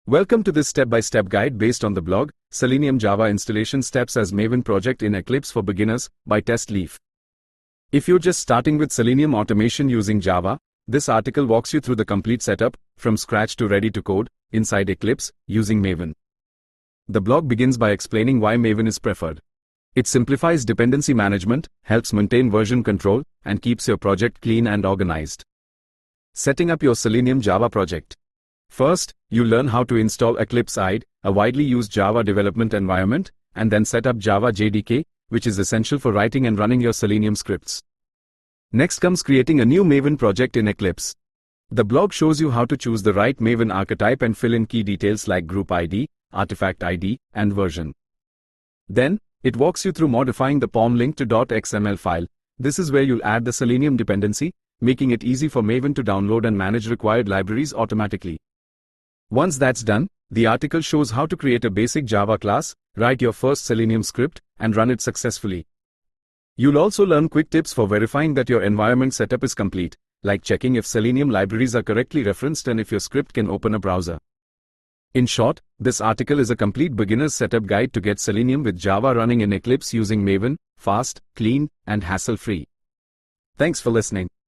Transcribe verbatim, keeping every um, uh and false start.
Welcome to this step-by-step guide based on the blog, Selenium Java Installation Steps as Maven Project in Eclipse for Beginners, by TestLeaf. If you're just starting with Selenium automation using Java, this article walks you through the complete setup, from scratch to ready to code, inside Eclipse, using Maven. The blog begins by explaining why Maven is preferred. It simplifies dependency management, helps maintain version control, and keeps your project clean and organized. Setting up your Selenium Java project. First, you learn how to install Eclipse I D E, a widely used Java development environment, and then set up Java J D K, which is essential for writing and running your Selenium scripts. Next comes creating a new Maven project in Eclipse. The blog shows you how to choose the right Maven archetype and fill in key details like group I D, artifact I D, and version. Then, it walks you through modifying the P O M link to .xml file. This is where you'll add the Selenium dependency, making it easy for Maven to download and manage required libraries automatically. Once that's done, the article shows how to create a basic Java class, write your first Selenium script, and run it successfully. You'll also learn quick tips for verifying that your environment setup is complete, like checking if Selenium libraries are correctly referenced and if your script can open a browser. In short, this article is a complete beginner's setup guide to get Selenium with Java running in Eclipse using Maven, fast, clean, and hassle-free. Thanks for listening.